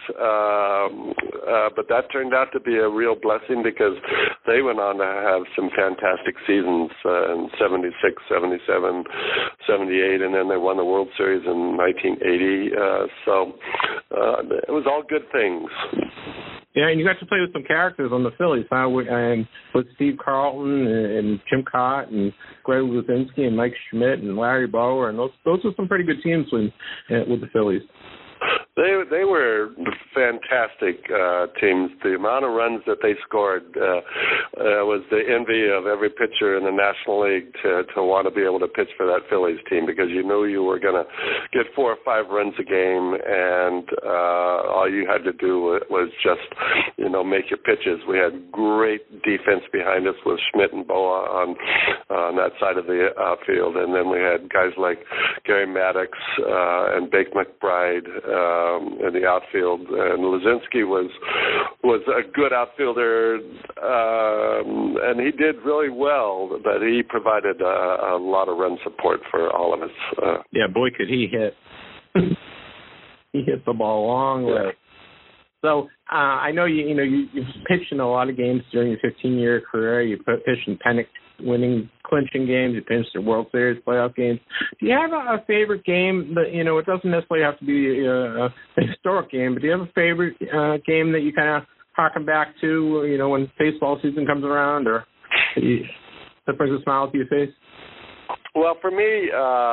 but that turned out to be a real blessing because they went on to have some fantastic seasons in 76, 77, 78, and then they won the World Series in 1980. So it was all good things. Yeah, and you got to play with some characters on the Phillies, huh? And with Steve Carlton and Jim Cott and Greg Luzinski and Mike Schmidt and Larry Bower, and those were some pretty good teams with the Phillies. They were fantastic teams. The amount of runs that they scored was the envy of every pitcher in the National League to want to be able to pitch for that Phillies team because you knew you were going to get 4 or 5 runs a game, and all you had to do was just make your pitches. We had great defense behind us with Schmidt and Boa on that side of the outfield, and then we had guys like Gary Maddox and Bake McBride in the outfield, and Luzinski was a good outfielder, and he did really well, but he provided a lot of run support for all of us. Yeah, boy, could he hit. He hit the ball a long way. So I know you've pitched in a lot of games during your 15-year career. You pitched in pennant-winning, clinching games. You pitched in World Series playoff games. Do you have a favorite game that it doesn't necessarily have to be a historic game, but do you have a favorite game that you kind of harken back to? When baseball season comes around, or that brings a smile to your face? Well, for me,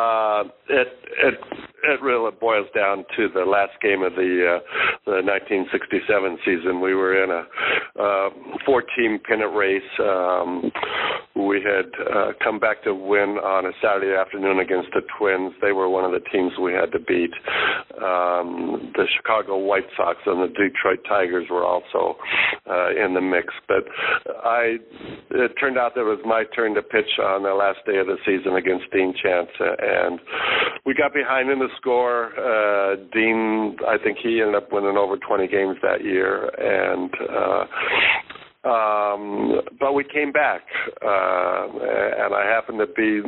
it really boils down to the last game of the 1967 season. We were in a 4-team pennant race. We had come back to win on a Saturday afternoon against the Twins. They were one of the teams we had to beat. The Chicago White Sox and the Detroit Tigers were also in the mix. But it turned out that it was my turn to pitch on the last day of the season against Dean Chance, and we got behind in the score. Dean, I think he ended up winning over 20 games that year, and but we came back, and I happened to be,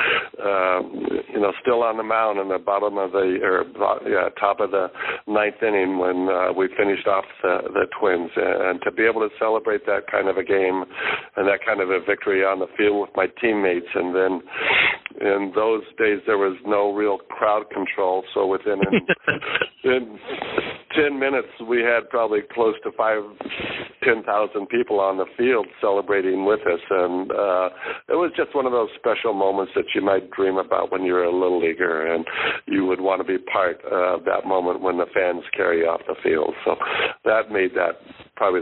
still on the mound in the top of the 9th inning when we finished off the Twins, and to be able to celebrate that kind of a game and that kind of a victory on the field with my teammates, and then in those days there was no real crowd control, so within 10 minutes we had probably close to 10,000 people on the field celebrating with us, and it was just one of those special moments that you might dream about when you're a little leaguer, and you would want to be part of that moment when the fans carry off the field. So that made that probably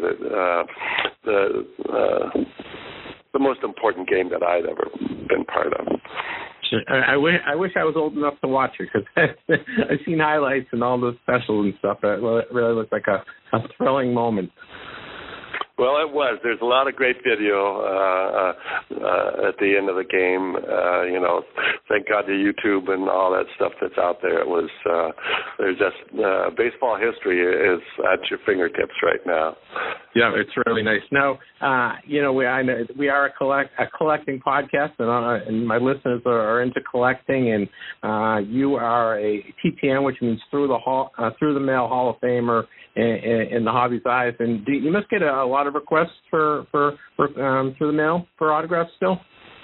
the most important game that I'd ever been part of. I wish I was old enough to watch it, because I've seen highlights and all the specials and stuff. It really looked like a thrilling moment. Well, it was. There's a lot of great video at the end of the game. Thank God to YouTube and all that stuff that's out there. It was there's just baseball history is at your fingertips right now. Yeah, it's really nice. Now, we are a collecting podcast, and my listeners are into collecting, and you are a TTM, which means through the mail Hall of Famer in the hobby's eyes, and you must get a lot of requests for through the mail for autographs still.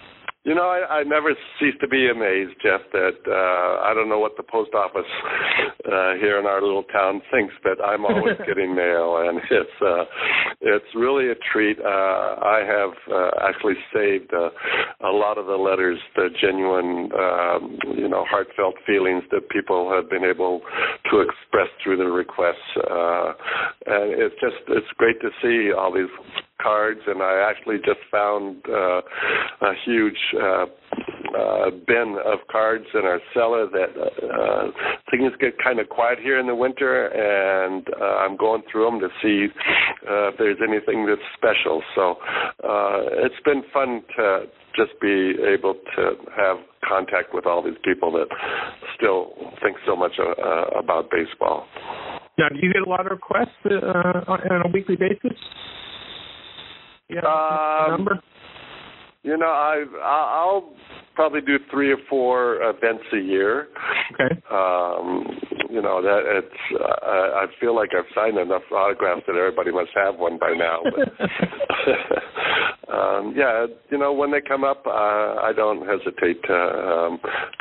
You know, I never cease to be amazed, Jeff, that I don't know what the post office here in our little town thinks, but I'm always getting mail, and it's really a treat. I have actually saved a lot of the letters, the genuine, heartfelt feelings that people have been able to express through their requests, and it's great to see all these cards, and I actually just found a huge bin of cards in our cellar that things get kind of quiet here in the winter, and I'm going through them to see if there's anything that's special. So it's been fun to just be able to have contact with all these people that still think so much about baseball. Now, do you get a lot of requests on a weekly basis? Yeah, number? You know, I'll probably do 3 or 4 events a year. Okay. That it's. I feel like I've signed enough autographs that everybody must have one by now. But when they come up, I don't hesitate to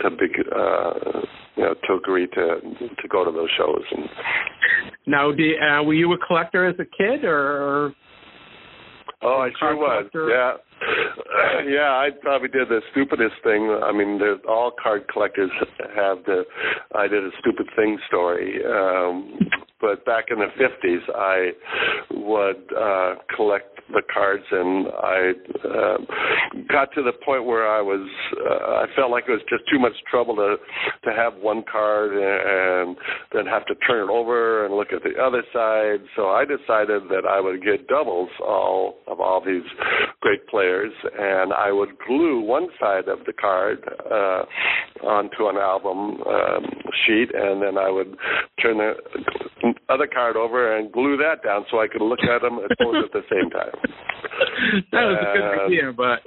agree to go to those shows. And now, were you a collector as a kid, or? Oh, I sure was. Yeah. Yeah, I probably did the stupidest thing. I mean, all card collectors have I did a stupid thing story. But back in the 50s, I would collect the cards, and I got to the point where I felt like it was just too much trouble to have one card and then have to turn it over and look at the other side. So I decided that I would get doubles of all these great players, and I would glue one side of the card onto an album sheet, and then I would turn the other card over and glue that down so I could look at them both at the same time. That was a good idea, but...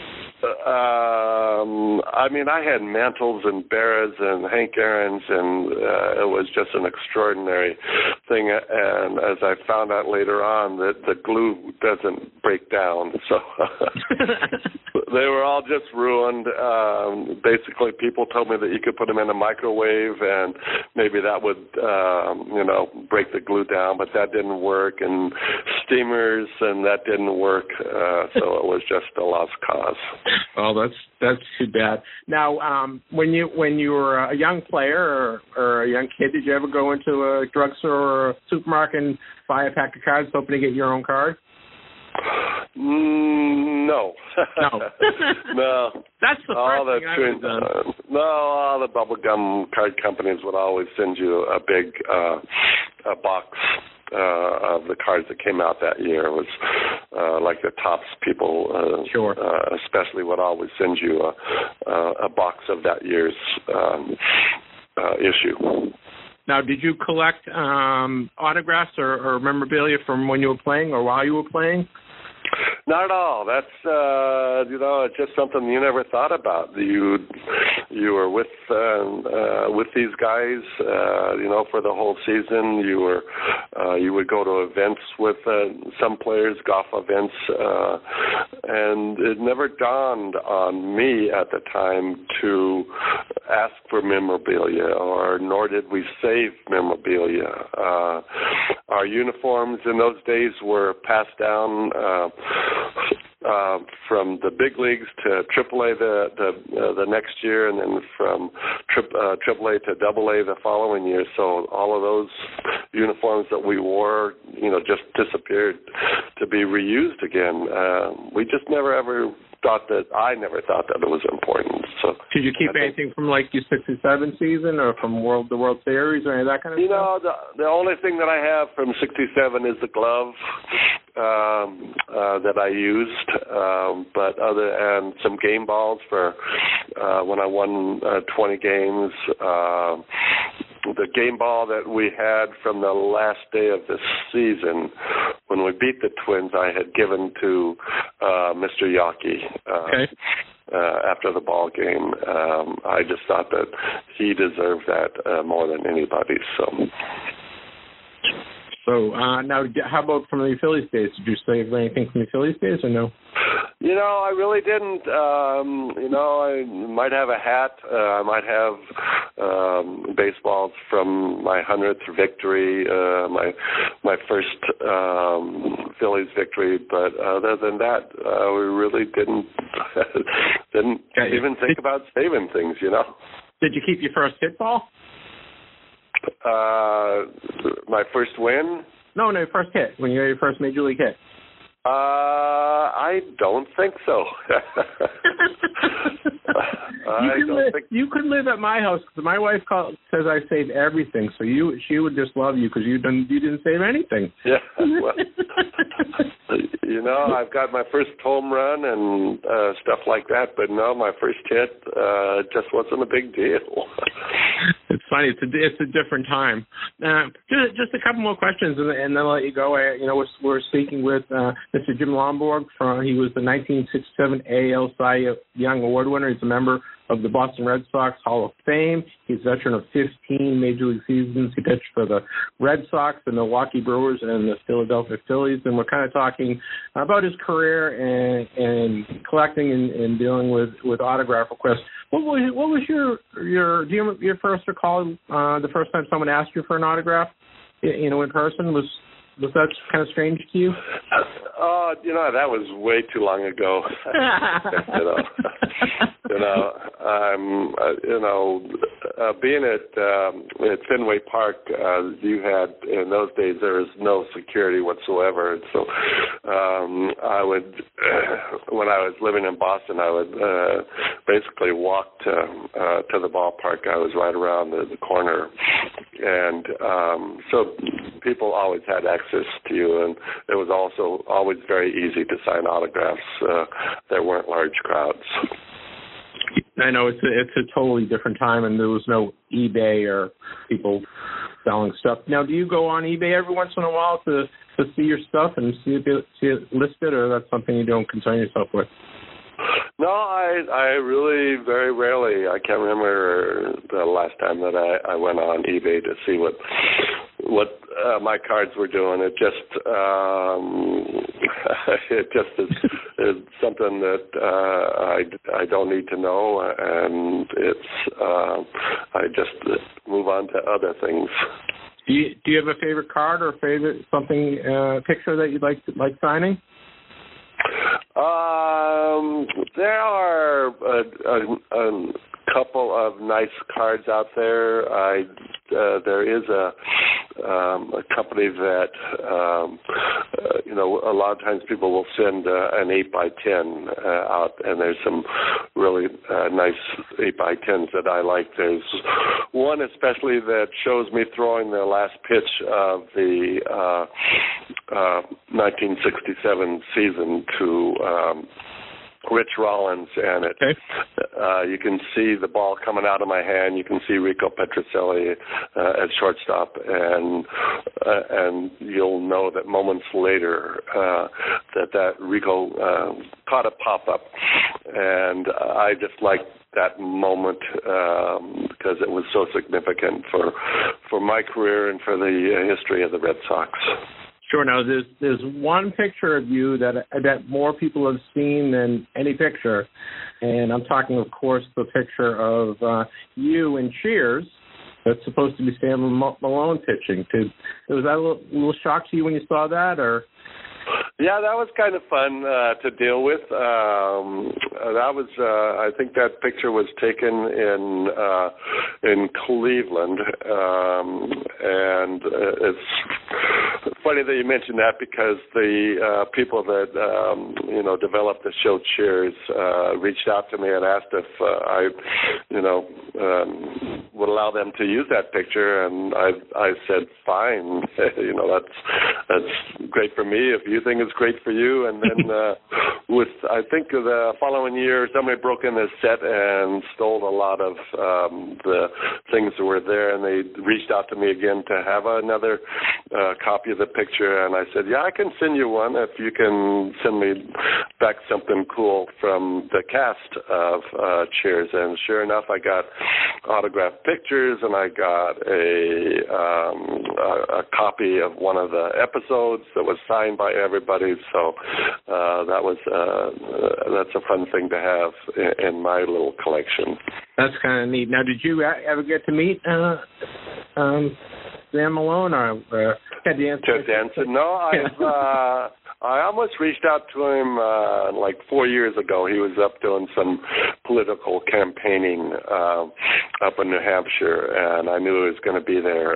I had Mantles and Berras and Hank Aaron's, and it was just an extraordinary thing. And as I found out later on, that the glue doesn't break down, so they were all just ruined. Basically, people told me that you could put them in a microwave, and maybe that would, break the glue down, but that didn't work. And steamers, and that didn't work. So it was just a lost cause. Oh, that's too bad. Now, when you were a young player or a young kid, did you ever go into a drugstore or a supermarket and buy a pack of cards hoping to get your own card? No. No. That's the first thing I would have done. No, all the bubblegum card companies would always send you a big a box of the cards that came out that year. It was like the Topps people, sure. Especially, would always send you a box of that year's issue. Now, did you collect autographs or memorabilia from when you were playing or while you were playing? Not at all. That's it's just something you never thought about. You were with these guys, for the whole season. You would go to events with some players, golf events, and it never dawned on me at the time to ask for memorabilia, nor did we save memorabilia. Our uniforms in those days were passed down from the big leagues to AAA the next year, and then from AAA to AA the following year. So all of those uniforms that we wore, just disappeared to be reused again. We just I never thought that it was important. So did you keep anything from like your '67 season or from the World Series or any of that kind of stuff? The only thing that I have from '67 is the glove that I used, but and some game balls for when I won 20 games. The game ball that we had from the last day of the season when we beat the Twins, I had given to Mr. Yockey. Okay. After the ball game, I just thought that he deserved that more than anybody. So now, how about from the Phillies days? Did you save anything from the Phillies days or no? You know, I really didn't. You know, I might have a hat. I might have baseballs from my 100th victory, my first Phillies victory. But other than that, we really didn't even think about saving things. You know. Did you keep your first hit ball? My first win? No, your first hit, when you had your first major league hit. I don't think so. You could live at my house because my wife says I save everything. So she would just love you because you didn't save anything. Yeah. Well, you know, I've got my first home run and stuff like that, but no, my first hit just wasn't a big deal. It's funny. It's a different time. Just a couple more questions, and then I'll let you go. You know, we're speaking with Mr. Jim Lonborg. He was the 1967 AL Cy Young Award winner. He's a member of the Boston Red Sox Hall of Fame. He's a veteran of 15 Major League seasons. He pitched for the Red Sox, the Milwaukee Brewers, and the Philadelphia Phillies. And we're kind of talking about his career and collecting and dealing with autograph requests. What was your do you first recall the first time someone asked you for an autograph, you know, in person? Was that kind of strange to you? You know, that was way too long ago. Being at Fenway Park, you had, in those days, there was no security whatsoever. And so I would, when I was living in Boston, I would basically walk to the ballpark. I was right around the corner. And so people always had access to you, and it was also always very easy to sign autographs. There weren't large crowds. I know it's a totally different time, and there was no eBay or people selling stuff. Now, do you go on eBay every once in a while to see your stuff and see it listed, or that's something you don't concern yourself with? No, I really very rarely. I can't remember the last time that I went on eBay to see what my cards were doing. It just is something that I don't need to know, and I just move on to other things. Do you have a favorite card or favorite picture that you'd like signing? There are a couple of nice cards out there. There is a company that a lot of times people will send an 8x10 out, and there's some really nice 8x10s that I like. There's one especially that shows me throwing the last pitch of the 1967 season to Rich Rollins, and you can see the ball coming out of my hand. You can see Rico Petrocelli at shortstop, and you'll know that moments later that Rico caught a pop-up, and I just liked that moment because it was so significant for my career and for the history of the Red Sox. Sure. Now, there's one picture of you that more people have seen than any picture, and I'm talking, of course, the picture of you in Cheers. That's supposed to be Sam Malone pitching. Was that a little shock to you when you saw that, or? Yeah, that was kind of fun to deal with. That was, I think that picture was taken in Cleveland, and it's funny that you mentioned that because the people that developed the show Cheers reached out to me and asked if I would allow them to use that picture, and I said fine. That's great for me if you think it's great for you. And then I think the following year, somebody broke in the set and stole a lot of the things that were there, and they reached out to me again to have another copy of the picture, and I said, yeah, I can send you one if you can send me back something cool from the cast of Cheers. And sure enough, I got autographed pictures, and I got a copy of one of the episodes that was signed by everybody. So that's a fun thing to have in my little collection. That's kind of neat. Now, did you ever get to meet Sam Malone or Ted Danson? Ted Danson? No, I almost reached out to him like 4 years ago. He was up doing some political campaigning up in New Hampshire, and I knew he was going to be there,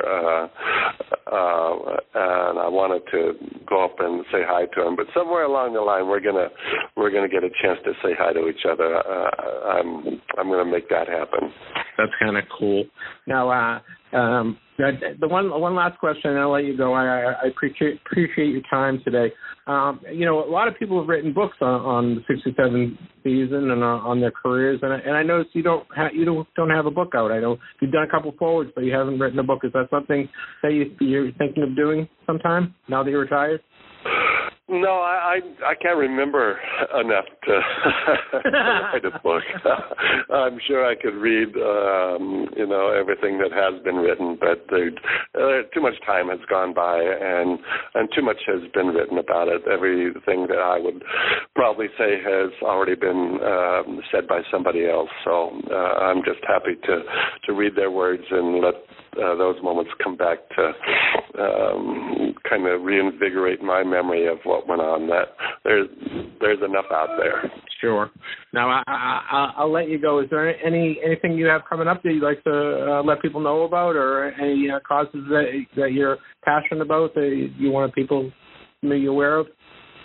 and I wanted to go up and say hi to him. But somewhere along the line, we're gonna get a chance to say hi to each other. I'm going to make that happen. That's kind of cool. Now, the one last question, and I'll let you go. I appreciate your time today. A lot of people have written books on the '67 season and on their careers, and I noticed you don't have a book out. I know you've done a couple forwards, but you haven't written a book. Is that something that you're thinking of doing sometime now that you're retired? No, I can't remember enough to write a book. I'm sure I could read, everything that has been written, but too much time has gone by, and too much has been written about it. Everything that I would probably say has already been said by somebody else. So I'm just happy to read their words and let those moments come back to kind of reinvigorate my memory of what went on. That there's enough out there. Sure. Now I'll let you go. Is there anything you have coming up that you'd like to let people know about, or any causes that you're passionate about that you want people to be aware of?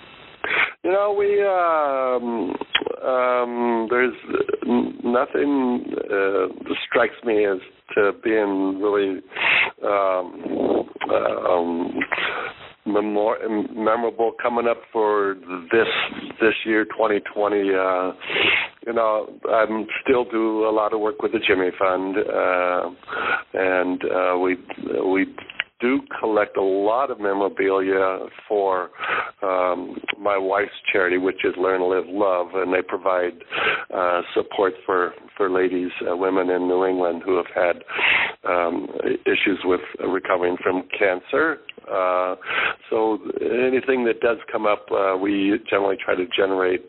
There's nothing that strikes me as to being really memorable coming up for this year, 2020. I'm still do a lot of work with the Jimmy Fund, and we do collect a lot of memorabilia for my wife's charity, which is Learn, Live, Love, and they provide support for ladies, women in New England who have had issues with recovering from cancer. So anything that does come up, we generally try to generate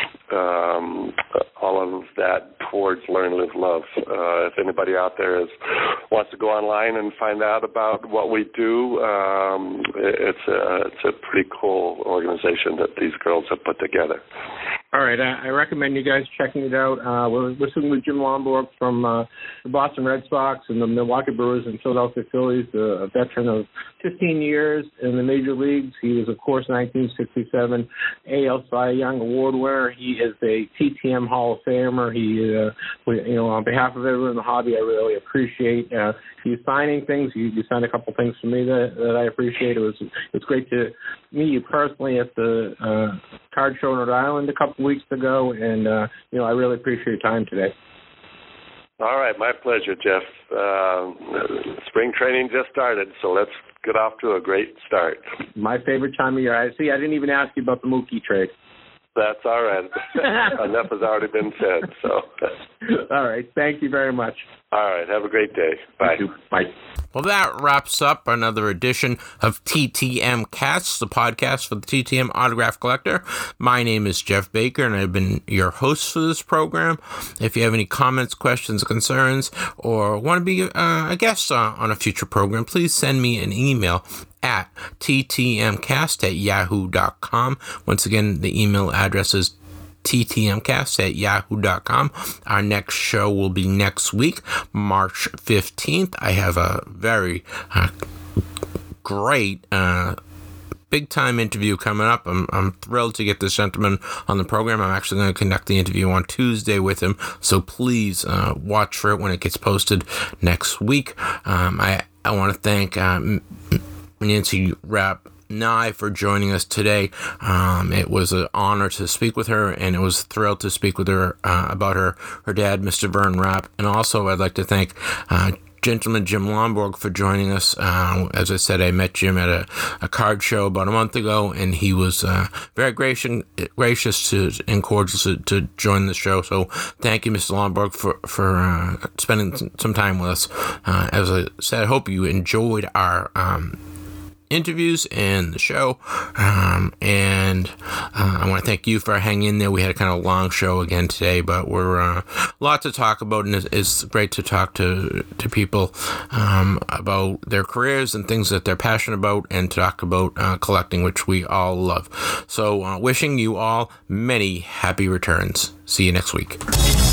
all of that towards Learn, Live, Love. If anybody out there wants to go online and find out about what we do, it's a pretty cool organization that these girls have put together. All right, I recommend you guys checking it out. We're listening with Jim Lomborg from the Boston Red Sox and the Milwaukee Brewers and Philadelphia Phillies, a veteran of 15 years in the major leagues. He was, of course, 1967 AL Cy Young Award winner. He is a TTM Hall of Famer. He, on behalf of everyone in the hobby, I really appreciate you signing things. You signed a couple things for me that I appreciate. It's great to meet you personally at the card show in Rhode Island a couple weeks ago, and I really appreciate your time today. All right, my pleasure, Jeff. Spring training just started, so let's get off to a great start. My favorite time of year. I didn't even ask you about the Mookie trade. That's all right. Enough has already been said. So. All right. Thank you very much. All right. Have a great day. Bye. You too. Bye. Well, that wraps up another edition of TTM Cast, the podcast for the TTM Autograph Collector. My name is Jeff Baker, and I've been your host for this program. If you have any comments, questions, concerns, or want to be a guest on a future program, please send me an email at ttmcast@yahoo.com. Once again, the email address is ttmcast@yahoo.com. Our next show will be next week, March 15th. I have a very great big-time interview coming up. I'm thrilled to get this gentleman on the program. I'm actually going to conduct the interview on Tuesday with him, so please watch for it when it gets posted next week. I want to thank Nancy Rapp Nye for joining us today. It was an honor to speak with her, and it was thrilled to speak with her about her dad, Mr. Vern Rapp. And also, I'd like to thank gentleman Jim Lomborg for joining us. As I said, I met Jim at a card show about a month ago, and he was very gracious and cordial to join the show. So thank you, Mr. Lomborg, for spending some time with us. As I said, I hope you enjoyed our interviews and the show. And I want to thank you for hanging in there. We had a kind of long show again today, but we're a lot to talk about, and it's great to talk to people about their careers and things that they're passionate about, and talk about collecting, which we all love. So wishing you all many happy returns. See you next week.